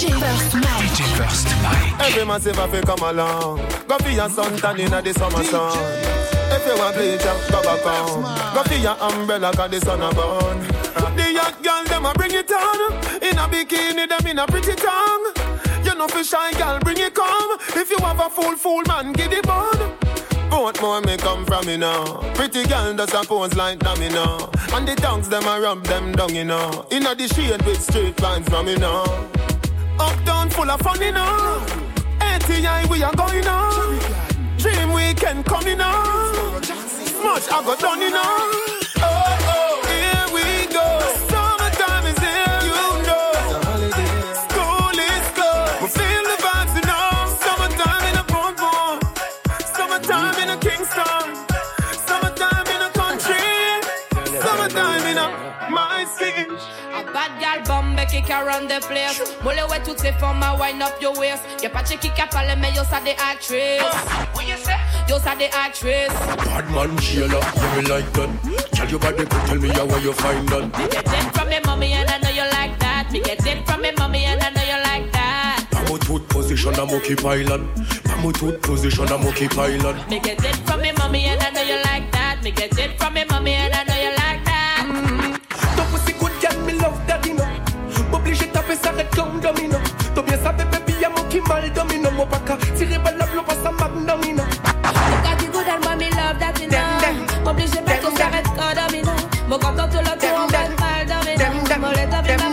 DJ First Mike. Every massive have to come along. Go for your suntan in the summer sun. If you want bleach, go back home. Go for your umbrella, cause the sun a burn. The young girl, them a bring it on. In a bikini, them in a pretty tongue. You know for shy girl, bring it come. If you have a fool man, get it bun. Both more may come from me now. Pretty girl does a pose like dummy now. And the tongues them a rub them down, you know. Inna the shade with straight lines from me now. Uptown full of fun, you know. ATI we are going on. Dream weekend coming on. Much I got done, you know. Oh, here we go. Summertime is here, you know. School is closed. We feel the vibes, you know. Summertime in a Portmore. Summertime in a Kingston. Summertime in a country. Summertime in a my city. A bad girl bombe kick around the place. Mole ouais toutes ces femmes à wind up your waist. Y'a pas de qui a parlé mais yo ça des actrices. What you say? Yo ça des actrices. Bad man Sheila, you me like that. Tell your body, tell me how you find that. Me get it from me mommy and I know you like that. Me get it from me mommy and I know you like that. Pamo tooth position a monkey island. Pamo tooth position a monkey island. Me get it from me mommy and I know you like that. Me get it from me mommy and I know you like that. Ton pussy good girl, me love that, you know. M'oblige taper ça red comme domino. T'as bien ça baby, y'a mon qui mal domino. Mon paca, tirer balle la bloc, ça magnum, you know. Got you good and mommy love that, you know. M'oblige pas qu'on s'arrête quand domino. Mon content tout le tour, on va mal domino. Mon let up, them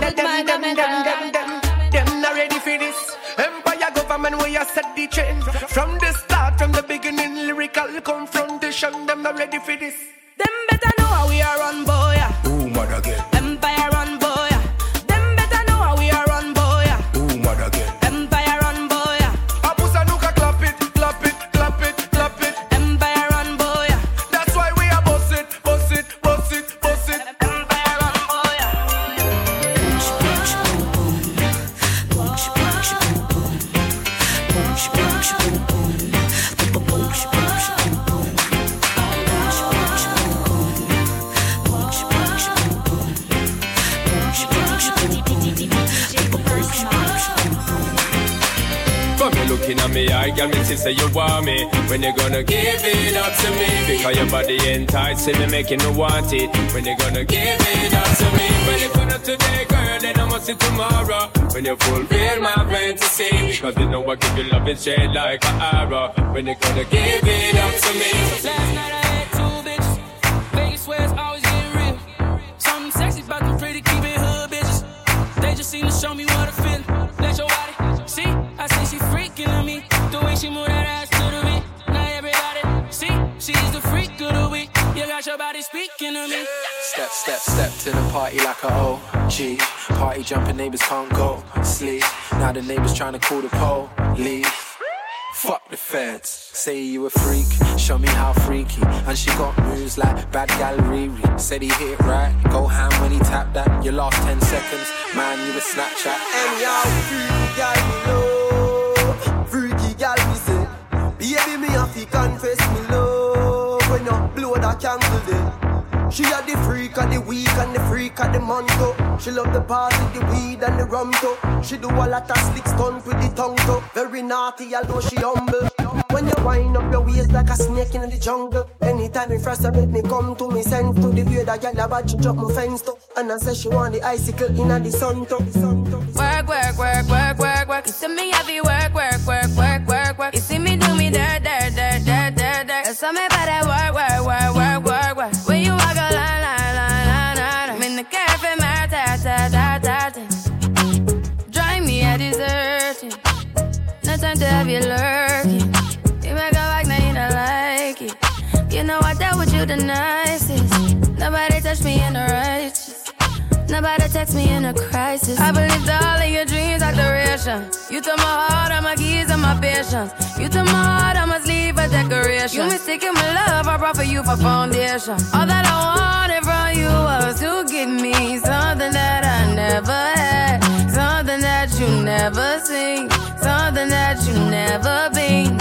not ready for this. Empire government, where you set the trend. From the start, from the beginning, lyrical confrontation. Them not ready for this. Them better know how we are run, boy. Ooh, mad again. Empire run, boy. Them better know how we are run, boy. Ooh, mad again. Empire run, boy. Abusa nuka clap it, clap it, clap it, clap it. Empire run, boy. That's why we are boss it, boss it, boss it, boss it. Empire run, boy. Looking at me, I got me to say you want me. When you gonna give it up to me? Because your body enticing me, making me want it. When you gonna give it up to me? When you gonna today, girl, then I must see tomorrow. When you fulfill my fantasy, because you know I give you love and shade like an arrow. When you gonna give it up to me? Last night I had 2 bitches. Vegas where it's always getting real. Something sexy about them pretty keeping hood bitches. They just seem to show me what I feel. Let your body see. I say she freaking on me. The way she move that ass to the beat. Now everybody see. She's the freak of the week. You got your body speaking to me. Step, step, step to the party like a OG. Party jumping, neighbors can't go sleep. Now the neighbors trying to call the police. Fuck the feds. Say you a freak, show me how freaky. And she got moves like bad gal Riri. Said he hit it right, go ham when he tapped that. Your last 10 seconds, man, you a Snapchat. And y'all freaky gal me love. Freaky gal me say, baby me have to confess me love. When you blow that candle there. She had the freak of the week and the freak of the month too. She love the party, the weed and the rum too. She do a lot of slick stunts with the tongue too. Very naughty, although she humble. When you wind up your waist like a snake in the jungle. Anytime you frustrate me, come to me, send to the way that y'all about to drop my fence too. And I say she want the icicle in the sun too. Work, work, work, work, work, work. You see me heavy work, work, work, work, work, work. You see me do me dirt, dirt, dirt, dirt, dirt, dirt. You saw me by that work, work, work, work, work, work. When you walk a line, line, line, line, line. I'm in the cafe, my ta, ta, ta, ta, ta. Drive me a deserted. No time to have you lurking. You make a back, now you don't like it. You know I dealt with you the nicest. Nobody touched me in the righteous. Nobody text me in a crisis. I believed all of your dreams are duration. You took my heart, all my keys, and my patience. You took my heart, I must leave a decoration. You mistaken my love, I brought for you for foundation. All that I wanted from you was to give me something that I never had. Something that you never seen. Something that you never been.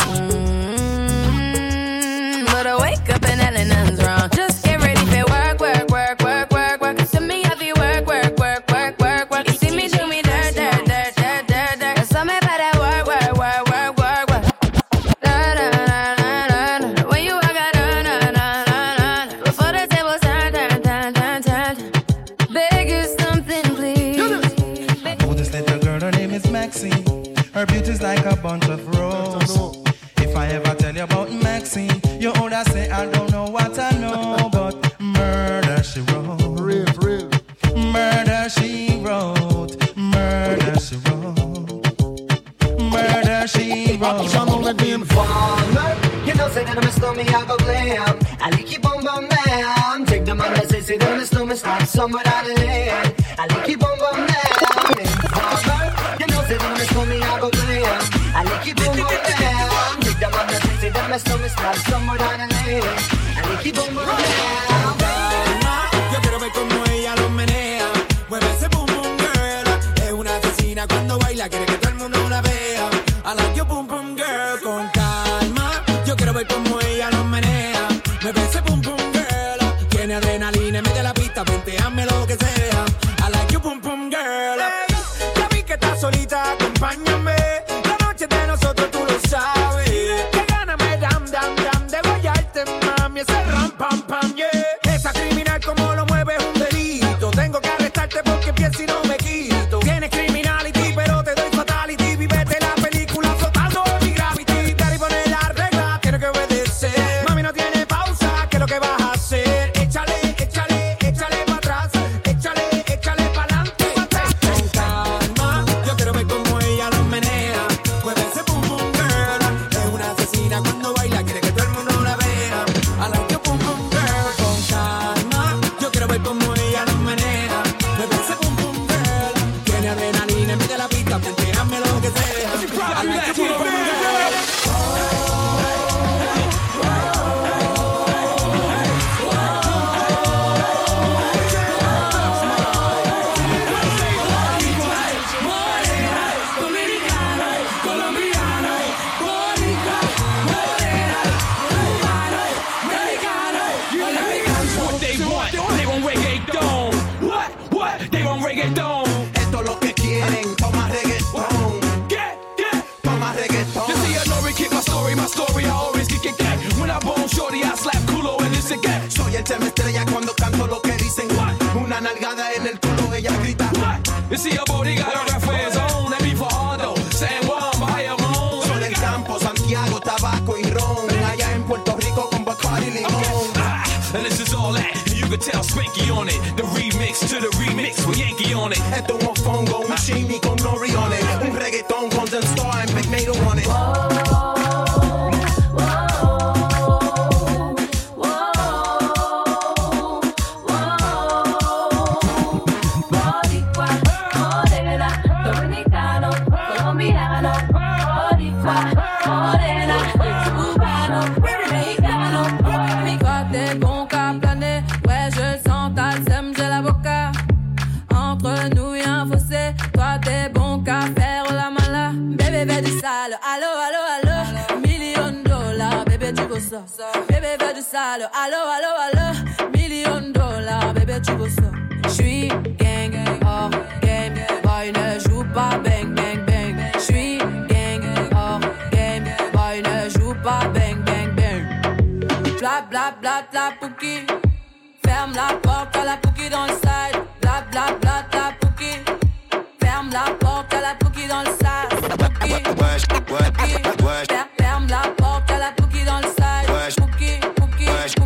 But I wake up and nothing's wrong. Just get ready for work, work, work, work, work, work. To me, heavy work, work, work, work, work, work. You see me do me dirt, dirt, dirt, dirt, know me, I go glam. I like you boom boom bam. Take the man that say them know me, stop somewhere down the lane. I like you boom boom bam. You know say them know me, I go glam. I like you boom boom bam. Take the man that say them know me, stop somewhere down the lane. I like you boom boom bam. Yo quiero ver como ella lo menea. Mueve ese boom boom girl. Es una asesina cuando baila, quiere que todo el mundo la vea. I like your boom boom girl con calma. Yo quiero ver como ella lo menea. Mueve ese boom boom girl. Tiene adrenalina, mete la pista, venteame lo que sea. I like your boom boom girl. Hey, ya vi que estás solita, acompáñame. La noche de nosotros tú lo sabes. Que gana me dam dam dam de guayarte, mami. Ese ram pam pam yeah. Esa criminal como lo mueve es un delito. Tengo que arrestarte porque pienso y no me quito. Tienes criminality pero te doy fatality. Vivete la película flotando en mi gravity. Dar y poner la regla, tiene que obedecer. Mami no tiene pausa, ¿qué es lo que vas a hacer? Échale, échale, échale para atrás. Échale, échale para adelante, para atrás. Con calma, yo quiero ver como ella lo menea. Mueve ese boom boom girl. Es una asesina cuando baila, quiere que todo el mundo la vea. I like your boom boom girl. Con calma, yo quiero ver como ella lo menea. Mueve ese boom boom girl. Tiene adrenalina, mete la pista, venteame lo que sea. I like your boom boom girl. What they want reggaeton. What? They want reggaeton. Esto es lo que quieren, toma reggaetón. Toma reggaetón. You see, I know we keep my story, I always kick it. When I bone shorty, I slap culo and this again. Soy el tema estrella cuando canto lo que dicen. Una nalgada en el culo, ella grita. You see, your body got a rap for his own. Let me for Aldo, San Juan, Bayamón. Soy del campo, Santiago, tabaco y ron. Allá en Puerto Rico con Bacardi y limón. And this is all that. You can tell Spanky on it. The remix to the remix with Yankee on it. Esto es un fongo, un shimmy con nori on it. Un reggaetón con Zen Star and Big Mato on it. Entre nous y'a un fossé, toi t'es bon qu'à faire la mala. Bébé veut du sale, allo, allo, allo. $1,000,000, bébé tu veux ça. Bébé veut du sale, allo, allo, allo. $1,000,000, bébé tu veux ça. J'suis gang, hors game, boy ne joue pas bang, bang, bang. J'suis gang, hors game, boy ne joue pas bang, bang, bang. Bla bla bla bla pouki. Ferme la porte à la pouki dans le side. Bla bla bla bla pouki. Ferme la porte à la pouki dans le side. Pouki, pouki. Ferme la porte à la pouki dans le side. Pouki, pouki,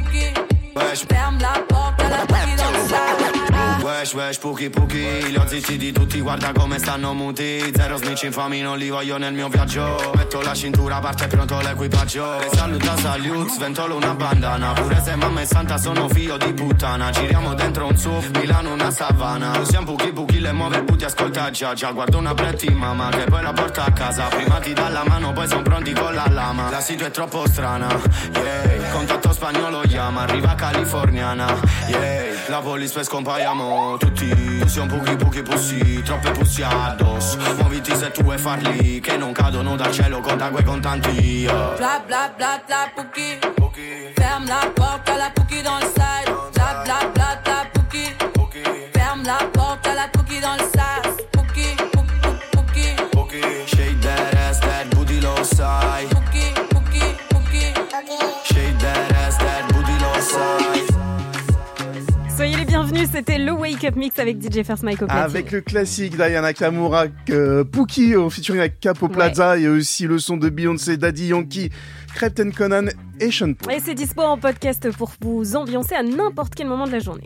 pouki. Ferme la porte à la pouki dans le side. Wesh, wesh, Puki, Puki. Li ho zittiti tutti, guarda come stanno muti. Zero snitch infami, non li voglio nel mio viaggio. Metto la cintura, parte pronto l'equipaggio. Le saluta, salute, sventolo una bandana. Pure se mamma è santa, sono figlio di puttana. Giriamo dentro un SUV, Milano una savana. Usiamo Puki, Puki, le muove il booty, ascolta già. Guardo una pretty mamma che poi la porta a casa. Prima ti dà la mano, poi son pronti con la lama. La situa è troppo strana, yeah. Contatto spagnolo chiama, arriva californiana, yeah. La police poi scompaiamo tutti. Siamo Puki, Puki, pussi, troppe pussi addosso. Muoviti se tu vuoi farli, che non cadono dal cielo con quei contanti, yeah. Bla bla bla bla pouki. Ferme la porte à la pouki dans le side. Bla bla bla bla pouki. Ferme la porte à la pouki dans le side. Pouki, pouki, pouki. Shake that ass, that booty lo sai. Pouki, pouki, pouki. Shake that ass, that booty lo sai. Soyez les bienvenus, c'était le Wake Up Mix avec DJ First Mike au platine. Avec le classique Diana Kamura, Pookie au featuring avec Capo Plaza, et aussi le son de Beyoncé, Daddy Yankee, Krypton Conan et Sean Paul. Et c'est dispo en podcast pour vous ambiancer à n'importe quel moment de la journée.